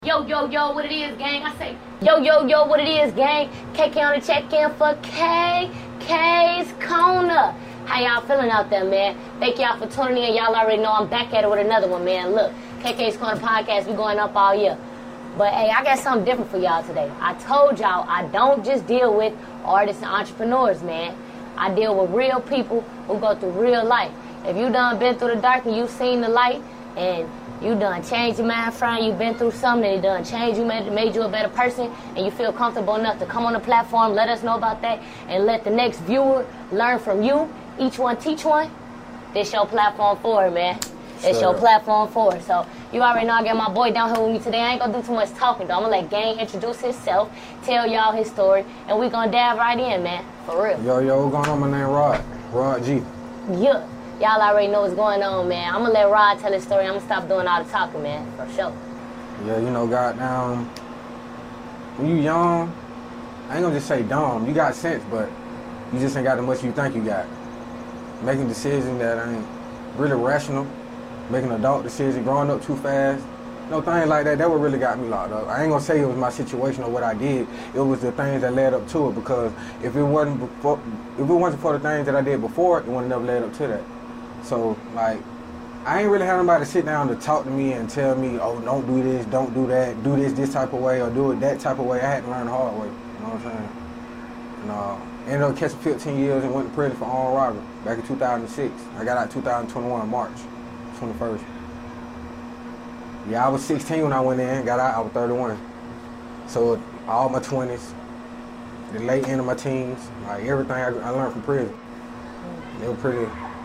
Yo, yo, yo, what it is, gang? I say, yo, yo, yo, what it is, gang? KK on the check-in for KK's Corner. How y'all feeling out there, man? Thank y'all for tuning in. Y'all already know I'm back at it with another one, man. Look, KK's Corner podcast, we going up all year. But, hey, I got something different for y'all today. I told y'all I don't just deal with artists and entrepreneurs, man. I deal with real people who go through real life. If you done been through the dark and you seen the light and you done changed your mind frame, you been through something and it done changed you, made you a better person, and you feel comfortable enough to come on the platform, let us know about that, and let the next viewer learn from you. Each one teach one. This your platform for it, man. It's your platform for it. So you already know I got my boy down here with me today. I ain't gonna do too much talking though. I'm gonna let Gang introduce himself, tell y'all his story, and we gonna dive right in, man. For real. Yo, what's going on? My name Rod G. Yeah. Y'all already know what's going on, man. I'm gonna let Rod tell his story. I'm gonna stop doing all the talking, man, for sure. Yeah, you know, goddamn, when you young, I ain't gonna just say dumb. You got sense, but you just ain't got the much you think you got. Making decisions that ain't really rational, making adult decisions, growing up too fast, no things like that. That what really got me locked up. I ain't gonna say it was my situation or what I did. It was the things that led up to it, because if it wasn't for the things that I did before, it would have never led up to that. So, like, I ain't really had nobody sit down to talk to me and tell me, oh, don't do this, don't do that, do this type of way, or do it that type of way. I had to learn the hard way, you know what I'm saying? And ended up catching 15 years and went to prison for armed robbery back in 2006. I got out 2021, March 21st. Yeah, I was 16 when I went in, got out, I was 31. So, all my 20s, the late end of my teens, like, everything I learned from prison. They were pretty...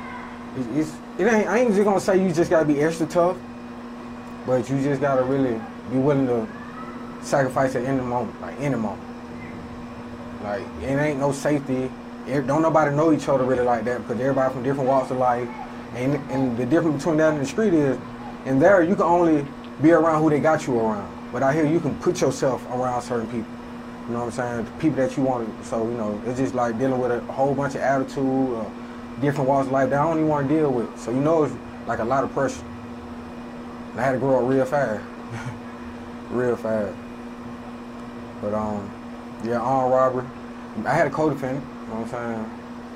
I ain't just gonna say you just gotta be extra tough, but you just gotta really be willing to sacrifice at any moment, like any moment. Like, it ain't no safety. Don't nobody know each other really like that, because everybody from different walks of life. And the difference between that and the street is, in there you can only be around who they got you around. But out here you can put yourself around certain people. You know what I'm saying? The people that you want to. So, you know, it's just like dealing with a whole bunch of attitude, different walks of life that I don't even want to deal with. So, you know, it's like a lot of pressure. And I had to grow up real fast. Real fast. But, yeah, armed robbery. I had a co-defendant, you know what I'm saying?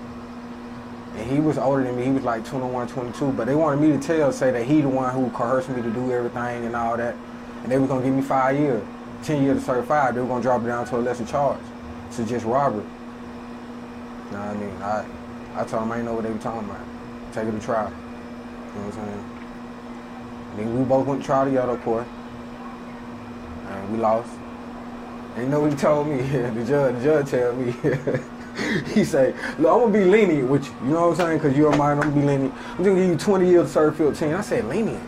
And he was older than me. He was like 21, 22. But they wanted me to say that he the one who coerced me to do everything and all that. And they were going to give me 5 years. 10 years to serve 5. They were going to drop it down to a lesser charge. So just robbery. You know what I mean? I told them I ain't know what they were talking about. Take it to trial. You know what I'm saying? And then we both went to trial together, of course. And we lost. And you know what he told me? The judge tell me. He say, look, I'm going to be lenient with you. You know what I'm saying? Because you're a minor, I'm going to be lenient. I'm going to give you 20 years to serve 15. I said, lenient?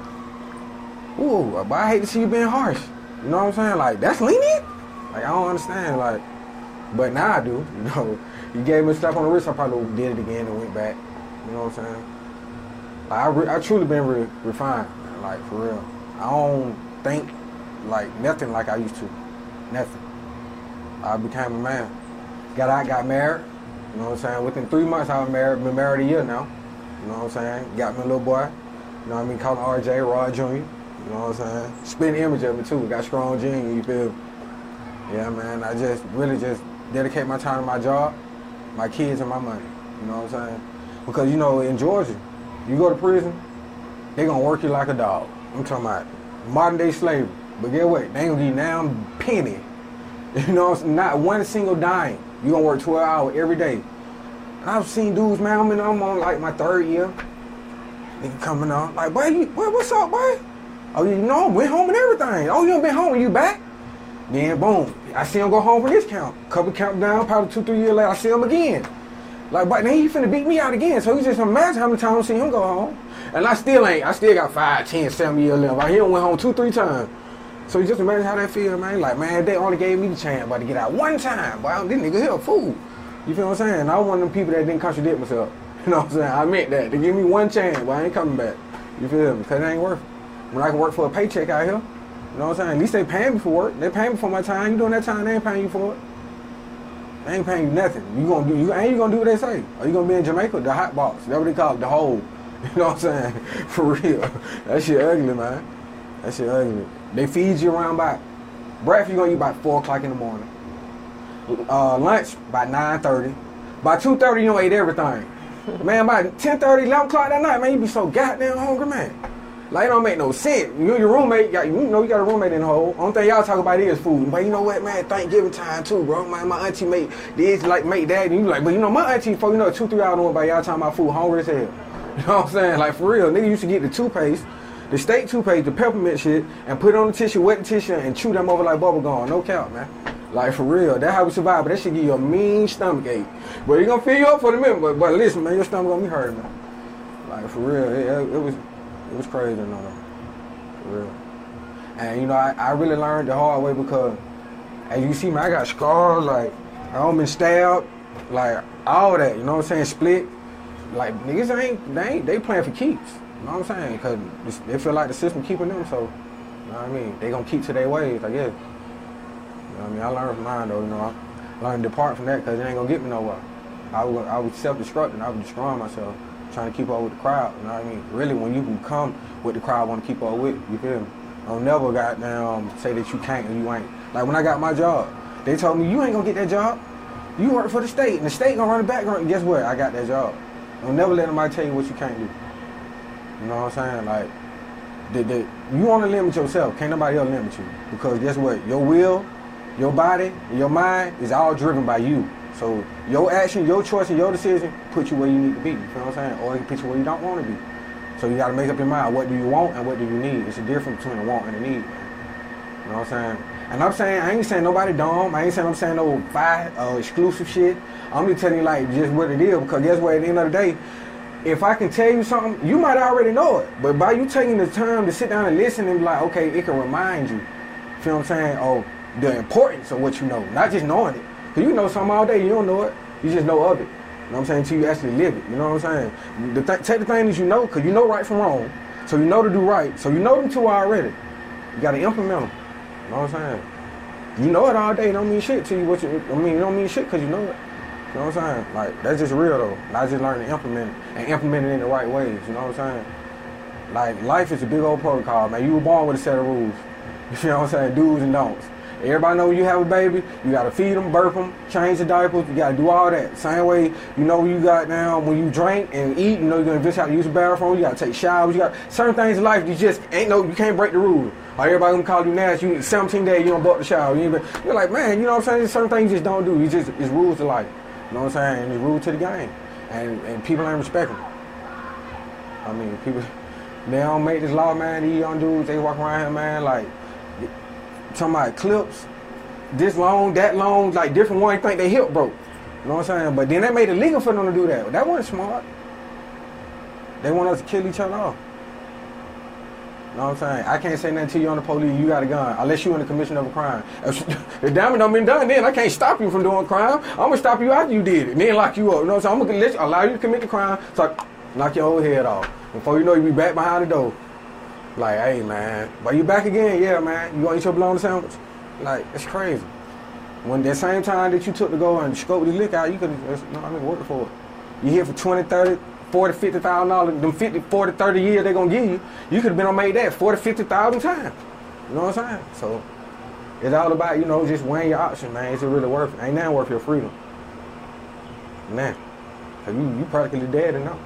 Ooh, but I hate to see you being harsh. You know what I'm saying? Like, that's lenient? Like, I don't understand. Like, but now I do, you know. You gave me a slap on the wrist, I probably did it again and went back. You know what I'm saying? Like, I truly been refined, man, like, for real. I don't think like nothing like I used to. Nothing. I became a man. Got out, got married. You know what I'm saying? Within 3 months I was married. Been married a year now. You know what I'm saying? Got me a little boy. You know what I mean? Call him RJ, Rod Jr. You know what I'm saying? Spin the image of me too. Got strong genes, you feel me? Yeah, man. I just really just dedicate my time to my job, my kids, and my money. You know what I'm saying? Because, you know, in Georgia, you go to prison, they gonna work you like a dog. I'm talking about modern day slavery. But get what? They ain't gonna give you now penny. You know, not one single dime. You gonna work 12 hours every day. And I've seen dudes, man, I'm on like my 3rd year. Nigga coming on, like, boy, what's up, boy? Oh, you know, went home and everything. Oh, you done been home and you back? Then boom, I see him go home for this count. Couple count down, probably 2-3 years later, I see him again. Like, but then he finna beat me out again. So you just imagine how many times I see him go home. And I still got 5, 10, 7 years left. Like, he done went home 2-3 times. So you just imagine how that feel, man. Like, man, they only gave me the chance but to get out one time. Boy, this nigga here a fool. You feel what I'm saying? I was one of them people that didn't contradict myself. You know what I'm saying? I meant that. They give me one chance, but I ain't coming back. You feel me? Because it ain't worth it. When I can work for a paycheck out here, you know what I'm saying? At least they paying me for work. They paying me for my time. You doing that time, they ain't paying you for it. They ain't paying you nothing. You gonna do what they say. Or you gonna be in Jamaica, the hot box. That's what they call it, the hole. You know what I'm saying? For real. That shit ugly, man. That shit ugly. They feed you around by breakfast. You gonna eat about 4 o'clock in the morning. Lunch by 9:30. By 2:30 you don't eat everything. Man, by 10:30, 11 o'clock that night, man, you be so goddamn hungry, man. Like, it don't make no sense. You and your roommate, you got a roommate in the hole. Only thing y'all talk about is food. But you know what, man, Thanksgiving time too, bro. Man, my auntie make this, like, make that. And you like, but you know, my auntie, for 2-3 hours went by y'all talking about food, hungry as hell. You know what I'm saying? Like, for real, nigga used to get the toothpaste, the steak toothpaste, the peppermint shit, and put it on the tissue, wet the tissue, and chew them over like bubble gum. No count, man. Like, for real, that's how we survive. But that shit give you a mean stomach ache. But it gonna fill you up for the minute. But listen, man, your stomach gonna be hurting, man. Like, for real, it was crazy, no. For real. And, you know, I really learned the hard way because, as you see, man, I got scars, like, I been stabbed, like, all that, you know what I'm saying, split. Like, niggas they playing for keeps, you know what I'm saying, because they feel like the system keeping them, so, you know what I mean, they gonna keep to their ways, I guess. You know what I mean, I learned from mine, though, you know, I learned to depart from that because it ain't gonna get me nowhere. I was self-destructing, I was destroying myself, trying to keep up with the crowd, you know what I mean? Really, when you can come with the crowd want to keep up with, you feel me? I'll never goddamn say that you can't and you ain't. Like, when I got my job, they told me, you ain't gonna get that job. You work for the state, and the state gonna run the background. And guess what? I got that job. Don't never let nobody tell you what you can't do. You know what I'm saying? Like, you want to limit yourself. Can't nobody else limit you. Because guess what? Your will, your body, and your mind is all driven by you. So your action, your choice, and your decision put you where you need to be. You feel what I'm saying? Or it can put you where you don't want to be. So you got to make up your mind. What do you want and what do you need? It's a difference between a want and a need. You know what I'm saying? And I'm saying, I ain't saying nobody dumb. I ain't saying I'm saying no exclusive shit. I'm just telling you, like, just what it is. Because guess what? At the end of the day, if I can tell you something, you might already know it. But by you taking the time to sit down and listen and be like, okay, it can remind you. Feel what I'm saying? Of the importance of what you know. Not just knowing it. Because you know something all day, you don't know it. You just know of it. You know what I'm saying? Until you actually live it. You know what I'm saying? Take the things you know, because you know right from wrong. So you know to do right. So you know them two already. You got to implement them. You know what I'm saying? You know it all day. It don't mean shit to you. It don't mean shit because you know it. You know what I'm saying? Like, that's just real, though. I just learned to implement it and implement it in the right ways. You know what I'm saying? Like, life is a big old protocol, man. You were born with a set of rules. You know what I'm saying? Do's and don'ts. Everybody know when you have a baby, you got to feed them, burp them, change the diapers, you got to do all that. Same way, you know, you got now, when you drink and eat, you know, you're going to eventually have to use the bathroom, you got to take showers, you got certain things in life, you just you can't break the rules. Or everybody going to call you nasty, you 17 days, you don't buck the shower. You're like, man, you know what I'm saying? There's certain things you just don't do. It's rules to life. You know what I'm saying? And it's rules to the game. And people ain't respecting them. I mean, people, they don't make this law, man. These young dudes, they walk around here, man, like, talking about clips, this long, that long, like different ones think they hip broke. You know what I'm saying? But then they made it legal for them to do that. That wasn't smart. They want us to kill each other off. You know what I'm saying? I can't say nothing to you on the police, you got a gun, unless you in the commission of a crime. If damage done been done, then I can't stop you from doing a crime. I'm going to stop you after you did it, and then lock you up. You know what I'm saying? I'm going to allow you to commit the crime, so I knock your whole head off. Before you know, you be back behind the door. Like, hey, man, but you back again? Yeah, man. You gonna eat your bologna sandwich? Like, it's crazy. When that same time that you took to go and scope the liquor out, you could have worked for it. You here for 20, 30, 40, $50,000, them 50, 40, 30 years they gonna give you, you could have been on made that 40, 50,000 times. You know what I'm saying? So, it's all about, you know, just weighing your options, man. Is it really worth it? Ain't nothing worth your freedom. Man. Cause you practically dead enough.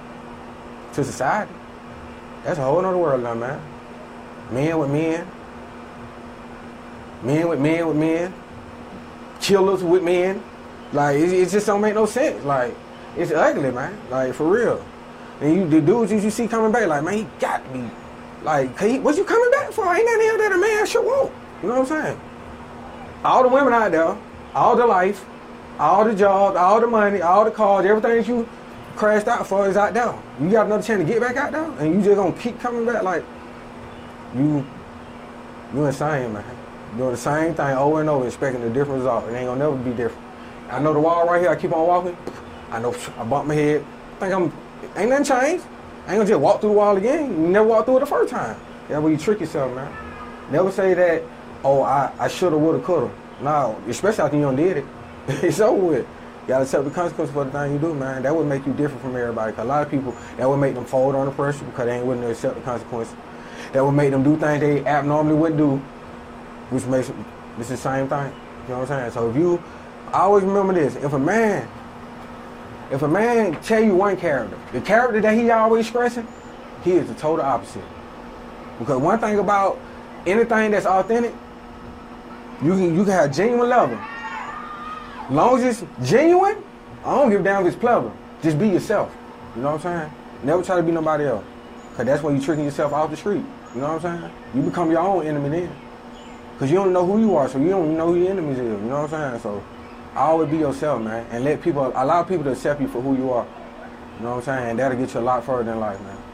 To society. That's a whole other world now, man. Men with men. Men with men with men. Killers with men. Like, it just don't make no sense. Like, it's ugly, man. Like, for real. And the dudes you see coming back, like, man, he got me. Like, what you coming back for? Ain't nothing else that a man should want. You know what I'm saying? All the women out there, all the life, all the jobs, all the money, all the cars, everything that you crashed out for is out there. You got another chance to get back out there, and you just gonna keep coming back. Like, you insane, man. Doing the same thing over and over, expecting a different result. It ain't gonna never be different. I know the wall right here. I keep on walking. I know I bumped my head. Ain't nothing changed. I ain't gonna just walk through the wall again. You never walked through it the first time. That's where you trick yourself, man. Never say that, oh, I shoulda, woulda, coulda. No, especially after you done did it. It's over with. You gotta accept the consequences for the thing you do, man. That would make you different from everybody. Cause a lot of people, that would make them fold under pressure because they ain't willing to accept the consequences. that would make them do things they abnormally wouldn't do, which makes it's the same thing. You know what I'm saying? So if you, I always remember this: if a man tell you one character, the character that he always stressing, he is the total opposite. Because one thing about anything that's authentic, you can have genuine love. As long as it's genuine, I don't give a damn if it's clever. Just be yourself. You know what I'm saying? Never try to be nobody else. Because that's when you're tricking yourself off the street. You know what I'm saying? You become your own enemy then. Because you don't know who you are, so you don't even know who your enemies is. You know what I'm saying? So I always be yourself, man. And allow people to accept you for who you are. You know what I'm saying? And that'll get you a lot further in life, man.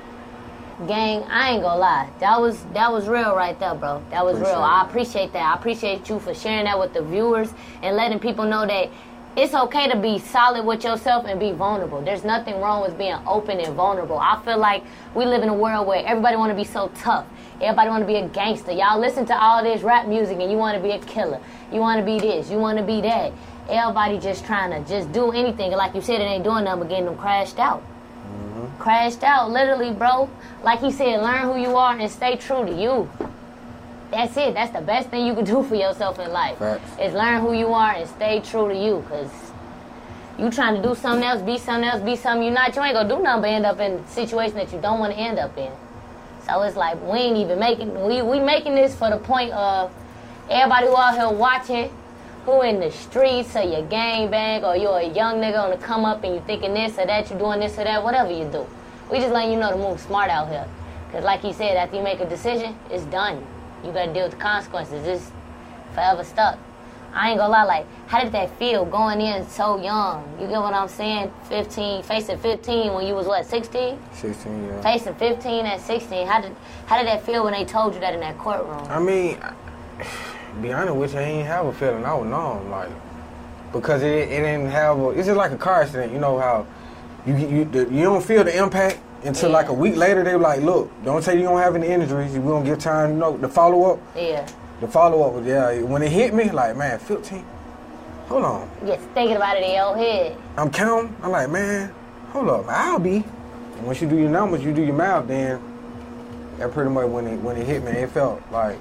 Gang, I ain't gonna lie. That was real right there, bro. That was real. I appreciate that. I appreciate you for sharing that with the viewers and letting people know that it's okay to be solid with yourself and be vulnerable. There's nothing wrong with being open and vulnerable. I feel like we live in a world where everybody want to be so tough. Everybody want to be a gangster. Y'all listen to all this rap music and you want to be a killer. You want to be this. You want to be that. Everybody just trying to just do anything. And like you said, it ain't doing nothing but getting them crashed out. Crashed out, literally, bro. Like he said, learn who you are and stay true to you. That's it. That's the best thing you can do for yourself in life. Facts. Is learn who you are and stay true to you. Because you trying to do something else, be something you're not, you ain't going to do nothing but end up in a situation that you don't want to end up in. So it's like, we ain't even making, we making this for the point of everybody who out here watching, who in the streets, or you gangbang, or you're a young nigga on the come up and you thinking this or that, you doing this or that, whatever you do. We just letting you know to move smart out here. Because like he said, after you make a decision, it's done. You got to deal with the consequences. It's forever stuck. I ain't gonna lie, like, how did that feel going in so young? You get what I'm saying? 15, facing 15 when you was what, 16? 16, yeah. Facing 15 at 16. How did that feel when they told you that in that courtroom? I mean, be honest with you, I ain't have a feeling. I was numb, like, because it didn't have it's just like a car accident. You know how you don't feel the impact until like a week later. They were like, look, don't say you don't have any injuries. We don't give time, you know, the follow up. Yeah. The follow up was, yeah, when it hit me, like, man, 15. Hold on. Just thinking about it in your head. I'm counting. I'm like, man, hold up, I'll be. And once you do your numbers, you do your math, then that pretty much when it hit me, it felt like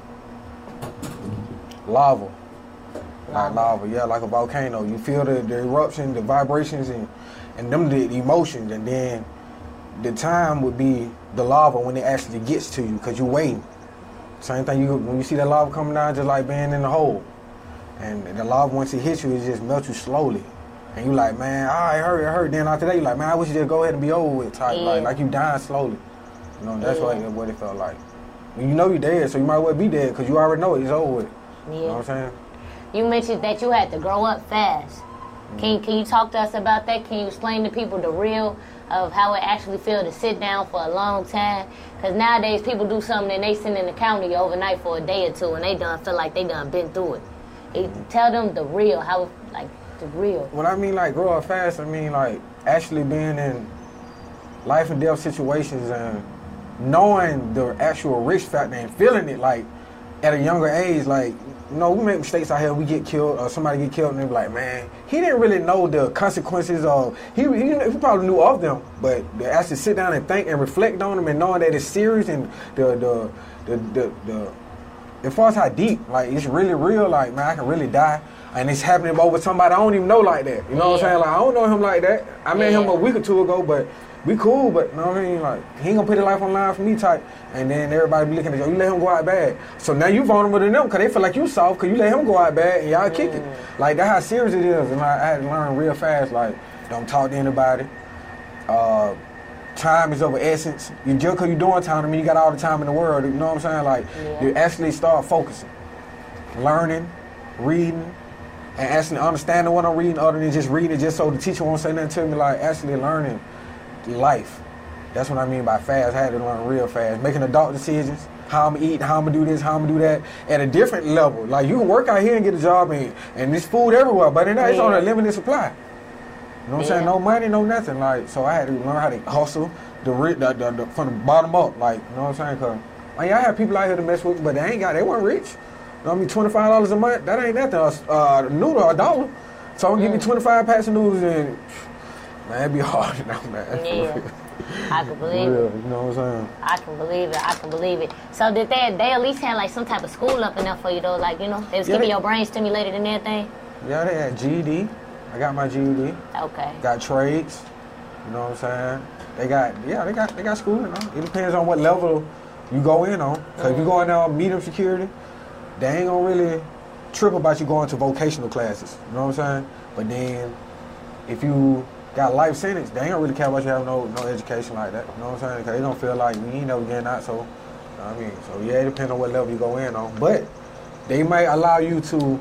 lava. Like lava, yeah, like a volcano. You feel the eruption, the vibrations, and them the emotions, and then the time would be the lava when it actually gets to you, because you're waiting. Same thing, when you see that lava coming down, just like being in the hole. And the lava, once it hits you, it just melts you slowly. And you like, man, it hurt. Then after that, you like, man, I wish you just go ahead and be over with, type. Yeah. Like you dying slowly. You know, that's what it felt like. You know you're dead, so you might as well be dead, because you already know it's over with. Yeah. You know what I'm saying? You mentioned that you had to grow up fast. Can you talk to us about that? Can you explain to people the real of how it actually feels to sit down for a long time? Because nowadays people do something and they sit in the county overnight for a day or two and they done feel like they done been through it. Tell them the real, how, like, the real. When I mean, like, grow up fast, I mean, like, actually being in life and death situations and knowing the actual risk factor and feeling it, like, at a younger age, like, you know, we make mistakes out here, we get killed, or somebody get killed, and they be like, man, he didn't really know the consequences of, he probably knew of them, but to actually sit down and think and reflect on them and knowing that it's serious and as far as how deep, like, it's really real, like, man, I can really die, and it's happening over somebody I don't even know like that, you know what I'm saying? Like, I don't know him like that. I met him a week or two ago, but we cool, but you know what I mean? Like, he ain't gonna put his life on the line for me type. And then everybody be looking at you let him go out bad. So now you vulnerable to them because they feel like you soft because you let him go out bad and y'all kick it. Like, that's how serious it is. And I had to learn real fast, like, don't talk to anybody. Time is of essence. You just because you're doing time, I mean, you got all the time in the world. You know what I'm saying? Like, you actually start focusing. Learning, reading, and actually understanding what I'm reading other than just reading it just so the teacher won't say nothing to me. Like, actually learning life. That's what I mean by fast. I had to learn real fast. Making adult decisions, how I'm eating, how I'm gonna do this, how I'm gonna do that, at a different level. Like, you can work out here and get a job and there's food everywhere, but it's on a limited supply. You know what I'm saying? No money, no nothing. Like, so I had to learn how to hustle the from the bottom up. Like, you know what I'm saying? Cause I had people out here to mess with, but they weren't rich. You know what I mean? $25 a month, that ain't nothing. A noodle, $1. So I'm gonna give me 25 packs of noodles and, man, it'd be hard enough, man. Yeah. I can believe Real, it. you know what I'm saying? I can believe it. I can believe it. So did they at least have like some type of school up enough for you though? Like, you know, they was keeping your brain stimulated and everything? Yeah, they had GED. I got my GED. Okay. Got trades. You know what I'm saying? They got school, you know. It depends on what level you go in on. So if you go in there on medium security, they ain't gonna really trip about you going to vocational classes. You know what I'm saying? But then if you got life sentence, they ain't gonna really care about you having no education like that. You know what I'm saying? Because they don't feel like you ain't never getting out. So, you know what I mean? So yeah, it depends on what level you go in on. But they might allow you to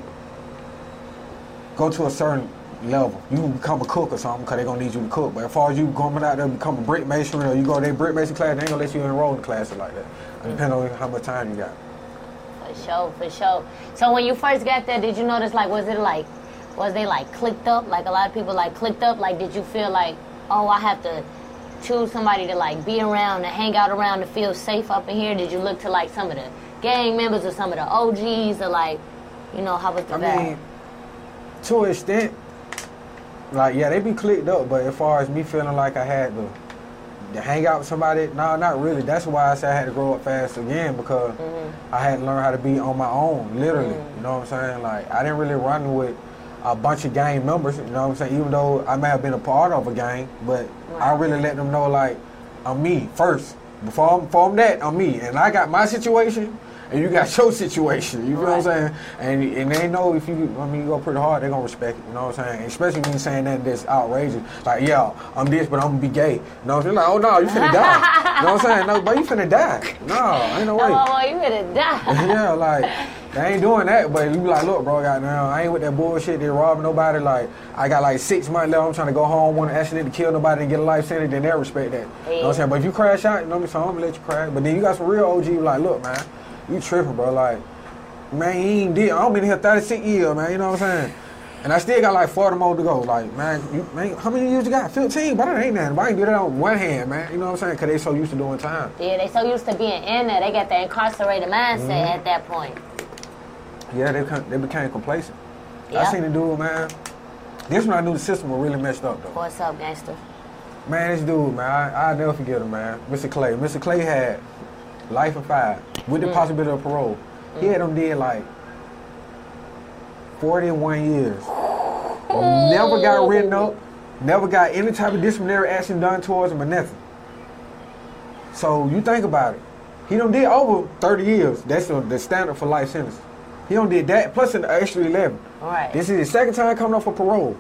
go to a certain level. You can become a cook or something because they're going to need you to cook. But as far as you coming out there to become a brick mason or you go to their brick mason class, they ain't going to let you enroll in classes like that. Depending on how much time you got. For sure. So when you first got there, did you notice, like, was they like clicked up? Like a lot of people like clicked up? Like, did you feel like, oh, I have to choose somebody to like be around, to hang out around, to feel safe up in here? Did you look to like some of the gang members or some of the OGs or like, you know, how was the vibe? I mean, to an extent, like, yeah, they be clicked up, but as far as me feeling like I had to hang out with somebody, no, not really. That's why I said I had to grow up fast again, because I had to learn how to be on my own, literally. You know what I'm saying? Like, I didn't really run with a bunch of gang members, you know what I'm saying? Even though I may have been a part of a gang, but I really let them know, like, I'm me first. Before I'm that, I'm me. And I got my situation, and you got your situation. You feel what I'm saying? And they know if you go pretty hard, they're going to respect it. You know what I'm saying? Especially when you're saying that that's outrageous. Like, yeah, I'm this, but I'm going to be gay. You know what I'm saying? Like, oh, no, you finna die. You know what I'm saying? No, but you finna die. No, ain't no way. Oh, you finna die. Yeah, like, they ain't doing that, but you be like, look, bro, goddamn, I ain't with that bullshit. They robbing nobody. Like, I got like 6 months left. I'm trying to go home, want to accidentally kill nobody and get a life sentence. Then they'll respect that. You know what I'm saying? But if you crash out, you know what I'm saying? I'm gonna let you crash. But then you got some real OG like, look, man, you tripping, bro. Like, man, he ain't did. I've been here 36 years, man. You know what I'm saying? And I still got like 40 more to go. Like, man, how many years you got? 15? But that ain't nothing. But I can do that on one hand, man. You know what I'm saying? Because they so used to doing time. Yeah, they so used to being in there. They got the incarcerated mindset at that point. Yeah, they became complacent. Yep. I seen the dude, man. This when I knew the system was really messed up, though. What's up, gangster? Man, this dude, man, I'll never forget him, man. Mr. Clay. Mr. Clay had life and 5 with the possibility of parole. He had them did like 41 years. Never got written up. Never got any type of disciplinary action done towards him or nothing. So you think about it. He done did over 30 years. That's the standard for life sentence. He done did that, plus an extra 11. Right. This is his second time coming up for parole.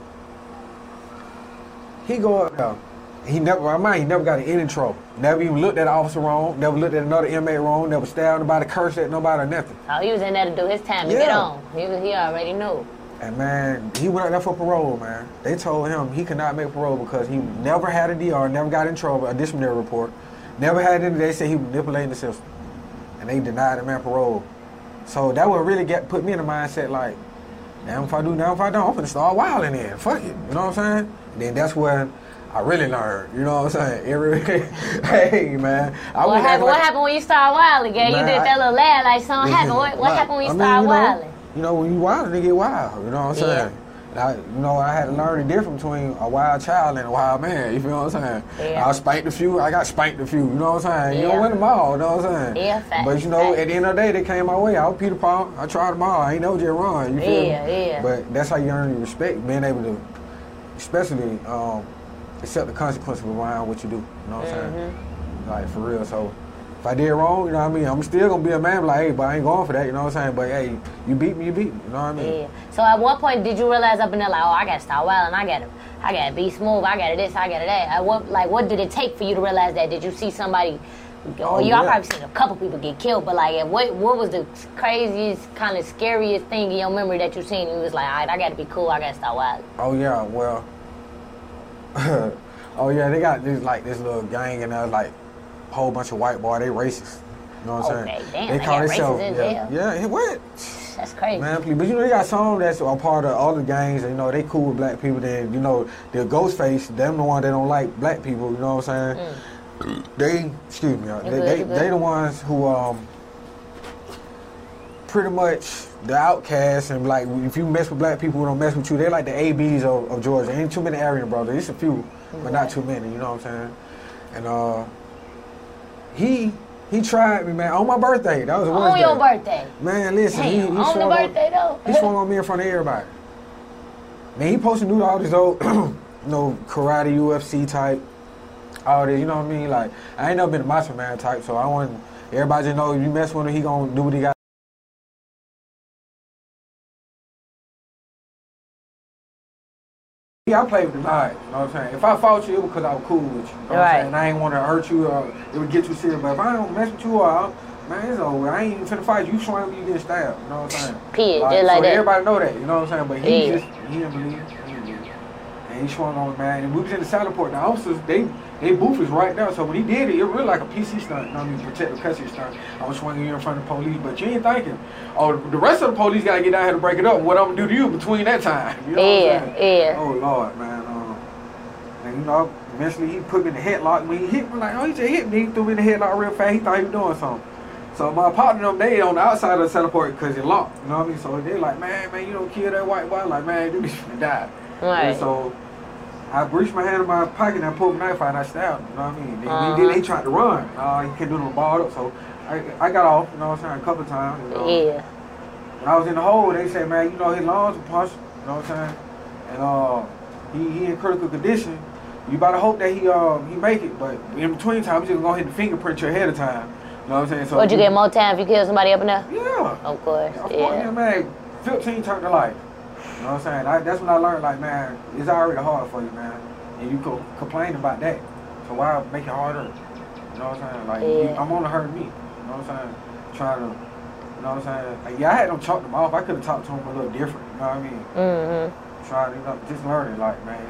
He go up there. He never got in any trouble. Never even looked at an officer wrong. Never looked at another inmate wrong. Never stabbed nobody, cursed at nobody, or nothing. Oh, he was in there to do his time to get on. He already knew. And man, he went out there for parole, man. They told him he could not make parole because he never had a DR, never got in trouble, a disciplinary report. Never had any. They said he was manipulating the system. And they denied the man parole. So that would really put me in the mindset like, damn if I do, damn if I don't, I'm finna start wilding in. Fuck it. You know what I'm saying? Then that's when I really learned. You know what I'm saying? Hey, man. What happened when you started wilding, gang? You did that little laugh like something happened. What happened when you started wilding? You know, when you wild, they get wild. You know what I'm saying? I had to learn the difference between a wild child and a wild man. You feel what I'm saying? Yeah. I spanked a few. I got spanked a few. You know what I'm saying? You don't win them all. You know what I'm saying? Yeah, facts. But you know, at the end of the day, they came my way. I was Peter Paul. I tried them all. I ain't never just run. You feel me? Yeah. But that's how you earn your respect, being able to, especially accept the consequences behind what you do. You know what I'm saying? Like, for real. So if I did wrong, you know what I mean? I'm still going to be a man, like, hey, but I ain't going for that, you know what I'm saying? But, hey, you beat me, you know what I mean? Yeah. So at what point did you realize up in there, like, oh, I got to start wilding, I got to be smooth, I got to this, I got to that? What did it take for you to realize that? Did you see somebody, I probably seen a couple people get killed, but, like, what was the craziest, kind of scariest thing in your memory that you seen? And you was like, all right, I got to be cool, I got to start wilding. Oh, yeah, well, they got this little gang and like a whole bunch of white boy, they racist. You know what I'm saying? Damn, they call themselves. Yeah, what? That's crazy. Man, please. But you know, they got some that's a part of all the gangs, and, you know, they cool with black people. Then, you know, the Ghostface, them the one that don't like black people, you know what I'm saying? They the ones who pretty much the outcasts, and like if you mess with black people who don't mess with you, they like the ABs of Georgia. Ain't too many Aryan brothers. It's a few, but not too many, you know what I'm saying? And he tried me, man, on my birthday. That was the worst On your birthday. Man, listen, Damn, he on the swung birthday though. He swung on me in front of everybody. Man, he posted new all this old, karate, UFC type, all this. You know what I mean? Like, I ain't never been a macho man type, so I want everybody to know if you mess with him, he gonna do what he got. Yeah, I played with the knives, you know what I'm saying? If I fought you, it was because I was cool with you. You know what I'm saying? I ain't want to hurt you or it would get you serious. But if I don't mess with you, man, it's over. I ain't even finna fight you. You swing me, you get stabbed. You know what I'm saying? Period. Like, just like so that. everybody know that, you know what I'm saying? But he didn't believe it. And he swung on me, man. And we was in the saddle port. The officers, they booth is right there. So when he did it, it really like a PC stunt. You know what I mean? Protective custody stunt. I was swinging you in front of the police. But you ain't thinking, oh, the rest of the police got to get down here to break it up. What I'm going to do to you between that time? You know what I'm saying? Yeah. Oh, Lord, man. And, you know, eventually he put me in the headlock. When he hit me, like, oh, he just hit me. He threw me in the headlock real fast. He thought he was doing something. So my partner, they on the outside of the teleport because it locked. You know what I mean? So they like, man, you don't kill that white boy. Like, man, dude, he's gonna die. Right. And so I reached my hand in my pocket and I pulled my knife out and I stabbed him. You know what I mean? Then when he tried to run. He couldn't do no balled up. So I got off, you know what I'm saying, a couple of times. You know? Yeah. When I was in the hole, they said, man, you know, his lungs were punched. You know what I'm saying? And he in critical condition. You better hope that he make it, but in between time, we just gonna hit the fingerprint you ahead of time. You know what I'm saying? So would you get more time if you kill somebody up in there? Yeah. Of course. Of course, yeah, man. 15 turned to life. You know what I'm saying? That's when I learned, like, man, it's already hard for you, man. And you complain about that. So why make it harder? You know what I'm saying? Like, I'm only hurting me. You know what I'm saying? Trying to, you know what I'm saying? Like, yeah, I had them chalk them off. I could have talked to them a little different. You know what I mean? Mm-hmm. Trying to, you know, just learning, like, man,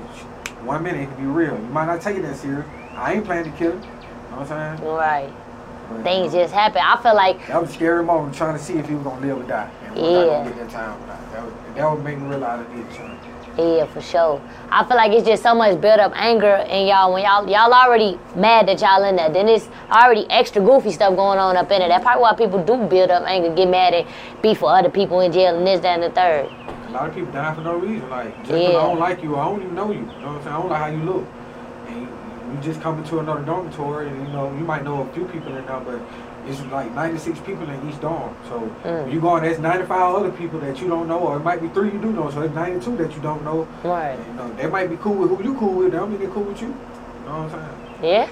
1 minute it can be real. You might not take it that serious. I ain't planning to kill him. You know what I'm saying? Right. But, things just happen. I feel like that was a scary moment, trying to see if he was gonna live or die. And was I gonna get that time or not. That would make me realize I needed something. Yeah, for sure. I feel like it's just so much built up anger in y'all when y'all already mad that y'all in there. Then it's already extra goofy stuff going on up in there. That's probably why people do build up anger, get mad and be for other people in jail and this, that, and the third. A lot of people die for no reason. Like, just because I don't like you, I don't even know you. You know what I'm saying? I don't like how you look. And you just come into another dormitory and, you know, you might know a few people in there, but it's like 96 people in each dorm. So when you go in, there's 95 other people that you don't know, or it might be 3 you do know, so there's 92 that you don't know. Right. And, you know, they might be cool with who you cool with, they don't mean they're cool with you. You know what I'm saying?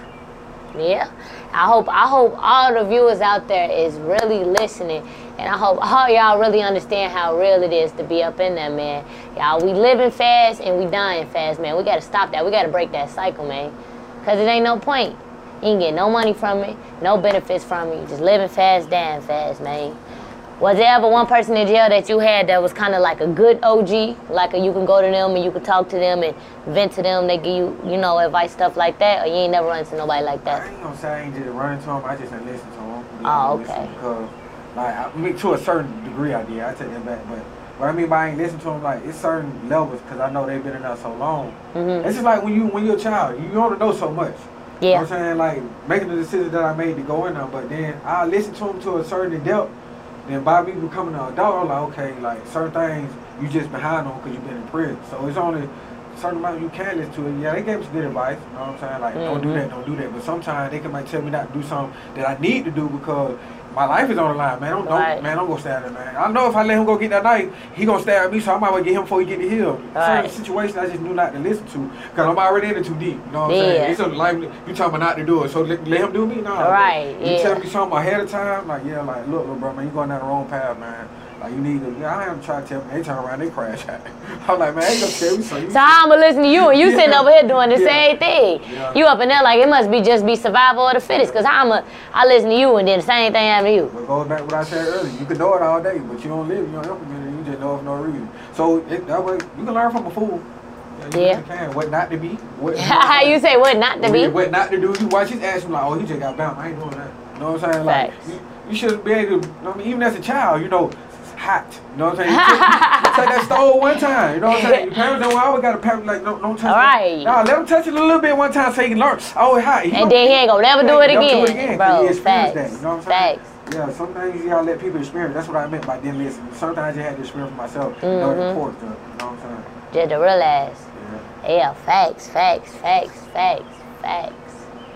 Yeah. I hope all the viewers out there is really listening, and I hope all y'all really understand how real it is to be up in there, man. Y'all, we living fast and we dying fast, man. We gotta stop that. We gotta break that cycle, man. Cause it ain't no point. You ain't get no money from it, no benefits from it. You just living fast, dying fast, man. Was there ever one person in jail that you had that was kind of like a good OG? Like you can go to them and you can talk to them and vent to them. They give you, you know, advice, stuff like that? Or you ain't never run into nobody like that? I ain't gonna say I ain't just run into them. I just didn't listen to them. Oh, okay. Because, like, I mean, to a certain degree I did. I take that back. But what I mean by I ain't listen to them, like, it's certain levels because I know they've been in there so long. It's just like when you're a child, you only know so much. Yeah. You know what I'm saying? Like, making the decision that I made to go in there. But then I listen to them to a certain depth. Then by me becoming an adult, I'm like, okay, like certain things you just behind on because you've been in prison. So it's only a certain amount you can listen to it. Yeah, they gave us good advice, you know what I'm saying? Like, don't do that. But sometimes they might tell me not to do something that I need to do because my life is on the line, man. Don't go stab him, man. I know if I let him go get that knife, he gonna stab me, so I might well get him before he get to heal. Certain situations I just knew not to listen to because I'm already in it too deep. You know what I'm saying? It's a life you talking about not to do it, so let him do me? No. Right. You tell me something ahead of time, like like look, little bro, man, you going down the wrong path, man. Like you need to. I am trying to tell them. They turn around, they crash out. I'm like, man, I ain't gonna tell me so how I'ma listen to you and you sitting over here doing the same thing? Yeah. You up in there like it must be just be survival of the fittest. Cause I listen to you and then the same thing happen to you. But goes back to what I said earlier. You can know it all day, but you don't live. You don't implement it. You just know it for no reason. So that way you can learn from a fool. You can. What not to be. How you say what not to be? What not to do. You watch his ass. You like, oh, he just got bounced. I ain't doing that. You know what I'm saying? Like you should be able to. I mean, even as a child, you know. Hot, you know what I'm saying? You take that stove one time, you know what I'm saying? Your parents don't always got a parent like, don't touch it. Nah, let him touch it a little bit one time so he can learn. Oh, it's hot. And then he ain't gonna never do it again. Bro, facts. That, you know what I'm saying? Yeah, sometimes you gotta let people experience. That's what I meant by didn't listen. Sometimes you had to experience for myself. You know the important stuff, you know what I'm saying? Just to realize. Yeah, facts.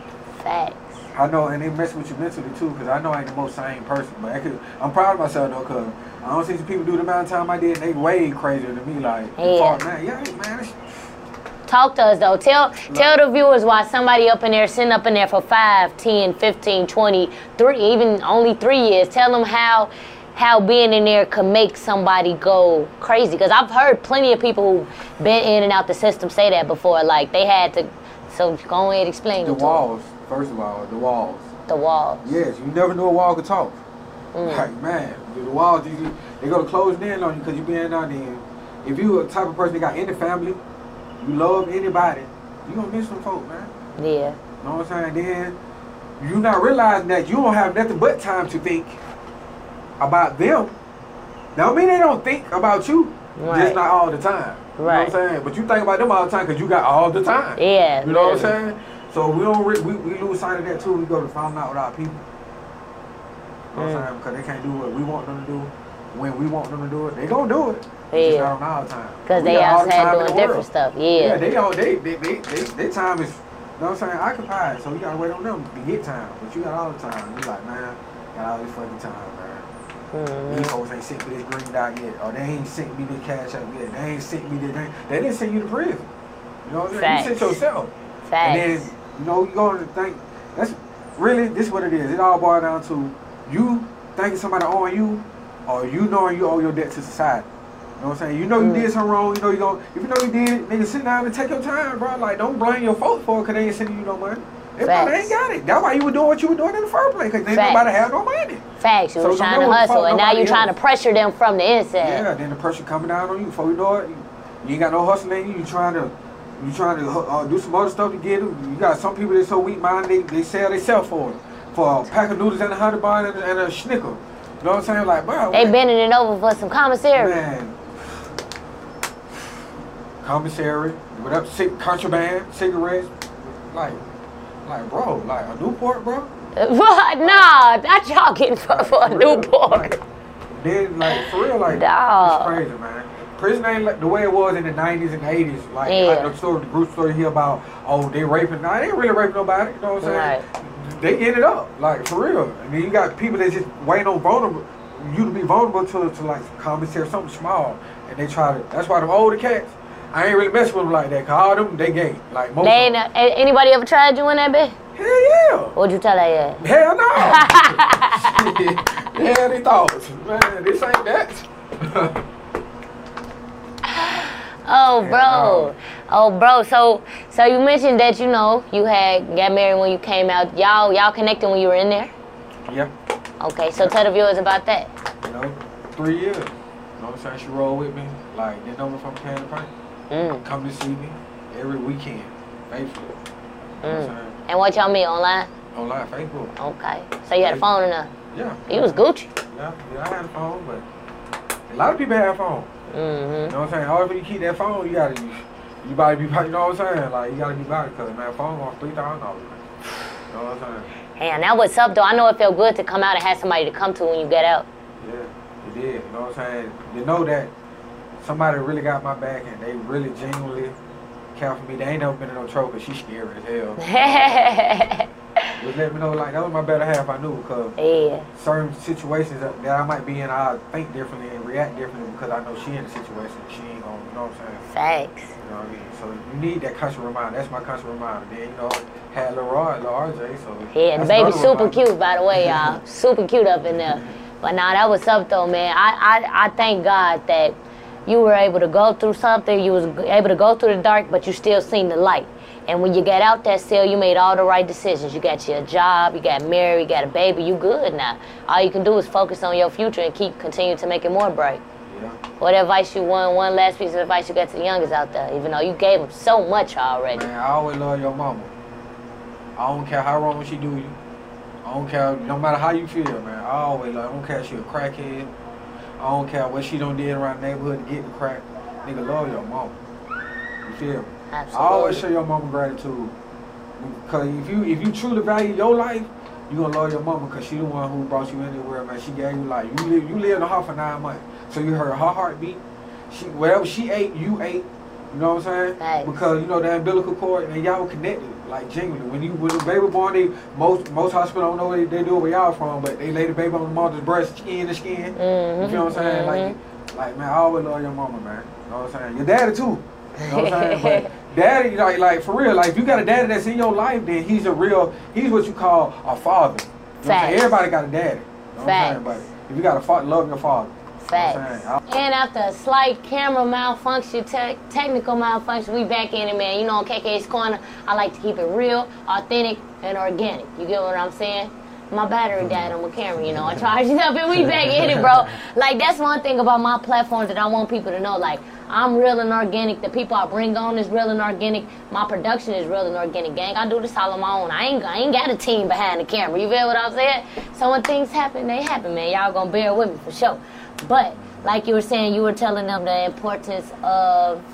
Facts. I know, and they mess with you mentally too, because I know I ain't the most sane person, but I'm proud of myself though, because I don't see some people do the amount of time I did, and they way crazier than me, like, fuck, man, man, talk to us though. Tell the viewers why somebody up in there, sitting up in there for 5, 10, 15, 20, 3, even only 3 years, tell them how being in there could make somebody go crazy. Because I've heard plenty of people who've been in and out the system say that before, like they had to, so go ahead and explain the walls. First of all, the walls. The walls. Yes, you never knew a wall could talk. Like, man, the walls, they go to close in on you because you being out there. If you a type of person that got any family, you love anybody, you gonna miss some folk, man. Yeah. You know what I'm saying? Then, you not realizing that you don't have nothing but time to think about them. Don't mean they don't think about you, just not all the time. You know what I'm saying? But you think about them all the time because you got all the time. Yeah. You know what I'm saying? So we don't we lose sight of that too. We go to find out with our people. You know what I'm saying? Because they can't do what we want them to do when we want them to do it. They gonna do it. Just not on our time. Because they outside doing different stuff. Yeah. They time is, you know what I'm saying, occupied. So you gotta wait on them to get time. But you got all the time. You like, man, got all this fucking time, man. These folks ain't sent me this green dot yet, or they ain't sent me this cash out yet. They ain't sent me this. They didn't send you to prison. You know what I'm saying? You sent yourself. Facts. And then, you know, you going to think, that's really, this is what it is. It all boils down to you thinking somebody owing you, or you knowing you owe your debt to society. You know what I'm saying? You know you did something wrong, you know you gonna, if you know you did it, nigga, sit down and take your time, bro. Like, don't blame your folks for it, because they ain't sending you no money. Everybody ain't got it. That's why you were doing what you were doing in the first place, because nobody had no money. Facts. You were trying to hustle, and now you're trying to pressure them from the inside. Yeah, then the pressure coming down on you. Before you know it, you ain't got no hustle in you. You trying to do some other stuff to get it. You got some people that's so weak-minded, they sell themselves for it. For a pack of noodles and a 100 bar and a Snicker. You know what I'm saying? Like, bro. They bending it over for some commissary. Man. Commissary, whatever, contraband, cigarettes. Like, bro, like a Newport, bro? What? Nah, not y'all getting for a Newport. Like, then, like, for real, like, it's crazy, man. Prison ain't like the way it was in the 90s and 80s. Like, the group story here about, oh, they raping. Nah, they ain't really raping nobody. You know what I'm saying? They get it up, like, for real. I mean, you got people that just waiting on you to be vulnerable to like, commissary, something small. And they try to, that's why them older cats, I ain't really messing with them like that, because all them, they gay. Like, most they ain't, anybody ever tried you in that bit? Hell yeah. What'd you tell that? Hell no. Hell, they thought, man, this ain't that. Oh, bro. Oh, bro. So you mentioned that, you know, you got married when you came out. Y'all connected when you were in there? Yeah. Okay, so tell the viewers about that. You know, 3 years. You know what I'm saying? She rolled with me. Like, they know me from Can of Paint. Come to see me every weekend. Faithfully. You know what I'm saying? And what y'all meet, online? Online, Facebook. Okay. So you had a phone enough? Yeah. You was Gucci? Yeah, I had a phone, but a lot of people have a phone. You know what I'm saying? However you keep that phone, you gotta be, you know what I'm saying? Like, you gotta be about it, because, man, phone on $3,000. You know what I'm saying? Hey, now what's up, though? I know it felt good to come out and have somebody to come to when you get out. Yeah, it did. You know what I'm saying? You know that somebody really got my back, and they really genuinely care for me. They ain't never been in no trouble, because she's scary as hell. Just let me know, like, that was my better half, I knew, because certain situations that I might be in, I think differently and react differently, because I know she in the situation. She ain't gonna, you know what I'm saying? Facts. You know what I mean? So you need that constant reminder. That's my constant reminder. Then, you know, had Lil RJ, so. Yeah, the baby super cute, by the way, y'all. Super cute up in there. But nah, that was up, though, man. I thank God that you were able to go through something. You was able to go through the dark, but you still seen the light. And when you got out that cell, you made all the right decisions. You got your job, you got married, you got a baby, you good now. All you can do is focus on your future and continue to make it more bright. Yeah. What advice you want, one last piece of advice you got to the youngest out there, even though you gave them so much already. Man, I always love your mama. I don't care how wrong she do you. I don't care, no matter how you feel, man. I always love, I don't care if she a crackhead. I don't care what she done did around the neighborhood to get the crack. Nigga, love your mama. You feel me? Absolutely. I always show your mama gratitude. Because if you truly value your life, you gonna love your mama, because she the one who brought you in the world, man. She gave you life. You lived in her for 9 months. So you heard her heartbeat. Whatever she ate, you ate. You know what I'm saying? Thanks. Because, you know, the umbilical cord, and y'all were connected. like genuinely. When the baby born, most hospitals don't know what they do where y'all from, but they lay the baby on the mother's breast, skin to skin. You feel what I'm saying? Like man, I always love your mama, man. You know what I'm saying? Your daddy too. You know what I'm saying? But daddy, like for real, like if you got a daddy that's in your life, then he's what you call a father. You know what I'm saying? Everybody got a daddy. You know what I'm saying? But if you got a father, love your father. Facts. And after a slight camera malfunction, technical malfunction, we back in it, man. You know, on KK's Corner, I like to keep it real, authentic, and organic. You get what I'm saying? My battery died on my camera, you know. I charged it up and we back in it, bro. Like, that's one thing about my platform that I want people to know. Like, I'm real and organic. The people I bring on is real and organic. My production is real and organic, gang. I do this all on my own. I ain't got a team behind the camera. You feel what I'm saying? So when things happen, they happen, man. Y'all gonna bear with me for sure. But, like you were saying, you were telling them the importance of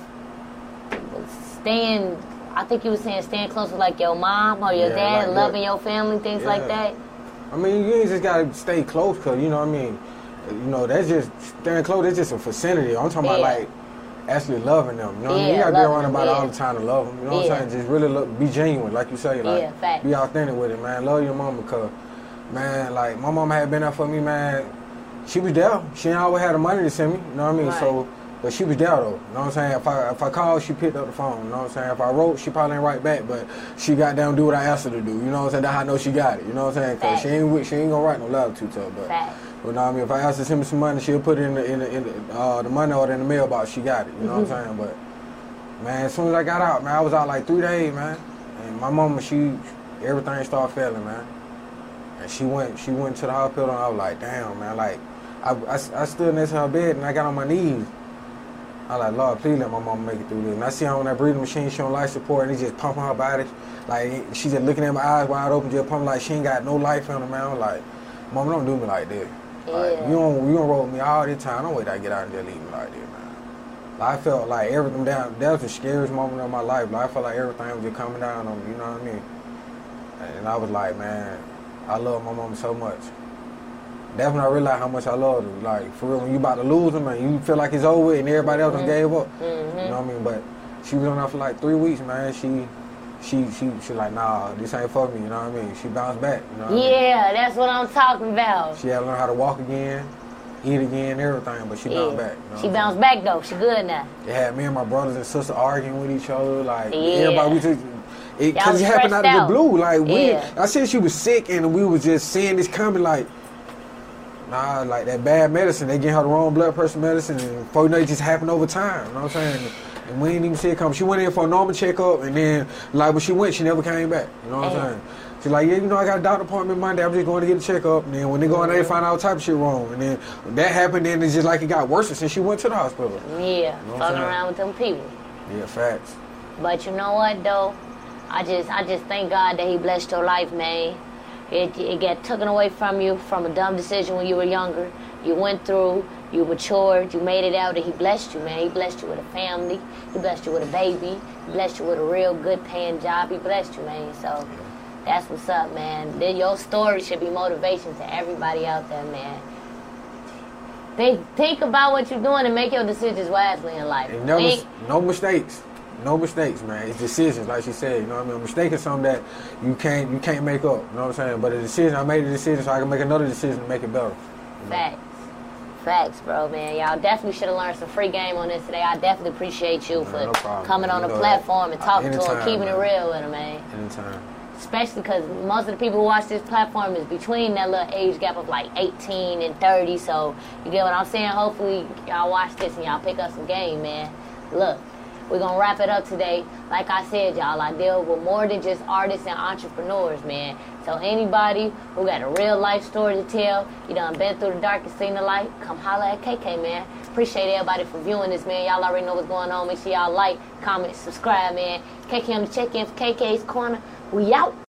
staying, I think you were saying staying close with, like, your mom or your dad, like loving your family, things like that. I mean, you ain't just got to stay close because, you know what I mean? You know, that's just, staying close, that's just a vicinity. I'm talking about, like, actually loving them. You know what I mean? You got to be around about all the time to love them. You know what I'm saying? Just really be genuine, like you say. Like, be authentic with it, man. Love your mama because, man, like, my mama had been there for me, man. She was there. She ain't always had the money to send me. You know what I mean? Right. So, but she was there though. You know what I'm saying? If I called, she picked up the phone. You know what I'm saying? If I wrote, she probably ain't write back, but she got down and do what I asked her to do. You know what I'm saying? That's how I know she got it. You know what I'm saying? Because she ain't gonna write no love too tough. But you know what I mean? If I asked her to send me some money, she'll put it in the money order in the mailbox. She got it. You know what I'm saying? But man, as soon as I got out, man, I was out like 3 days, man. And my mama, everything started failing, man. And she went to the hospital, and I was like, damn, man, like. I stood next to her bed and I got on my knees. I was like, Lord, please let my mama make it through this. And I see her on that breathing machine, she on life support, and it's just pumping her body. Like, she just looking at my eyes wide open, just pumping like she ain't got no life in her, man. I'm like, Mama, don't do me like this. Like, you don't roll with me all the time. Don't wait till I get out and just leave me like this, man. Like, I felt like everything down, that was the scariest moment of my life. Like, I felt like everything was just coming down on me, you know what I mean? And I was like, man, I love my mama so much. That's when I realized how much I loved her. Like, for real, when you about to lose them and you feel like it's over and everybody else done gave up. You know what I mean? But she was on there for like 3 weeks, man. She like, nah, this ain't for me, you know what I mean? She bounced back, you know what I mean? That's what I'm talking about. She had to learn how to walk again, eat again, everything, but she bounced back. You know she bounced back, though. She good now. It had me and my brothers and sisters arguing with each other. Like, everybody, we just... Because it happened out of the blue. Like, I said she was sick and we was just seeing this coming like... Nah, like that bad medicine, they getting her the wrong blood pressure medicine, and before you know, it just happened over time. You know what I'm saying? And we didn't even see it come. She went in for a normal checkup, and then, like, when she went, she never came back. You know what I'm saying? She's like, yeah, you know, I got a doctor appointment Monday. I'm just going to get a checkup. And then when they go in there, they find out what type of shit wrong. And then when that happened, then it's just like it got worse since she went to the hospital. Yeah, you know fucking around with them people. Yeah, facts. But you know what, though? I just thank God that He blessed your life, man. It got taken away from you from a dumb decision when you were younger. You went through, you matured, you made it out, and He blessed you, man. He blessed you with a family. He blessed you with a baby. He blessed you with a real good paying job. He blessed you, man. So that's what's up, man. Then your story should be motivation to everybody out there, man. Think about what you're doing and make your decisions wisely in life. No mistakes. No mistakes, man. It's decisions, like she said. You know what I mean? A mistake is something that you can't make up. You know what I'm saying? But a decision, I made a decision so I can make another decision to make it better. You know? Facts, bro, man. Y'all definitely should have learned some free game on this today. I definitely appreciate you for coming on the platform and talking to them, keeping it real with them, man. Anytime. Especially because most of the people who watch this platform is between that little age gap of like 18 and 30. So you get what I'm saying? Hopefully y'all watch this and y'all pick up some game, man. Look. We're going to wrap it up today. Like I said, y'all, I deal with more than just artists and entrepreneurs, man. So anybody who got a real life story to tell, you done been through the dark and seen the light, come holla at KK, man. Appreciate everybody for viewing this, man. Y'all already know what's going on. Make sure y'all like, comment, subscribe, man. KK on the check-in for KK's Corner. We out.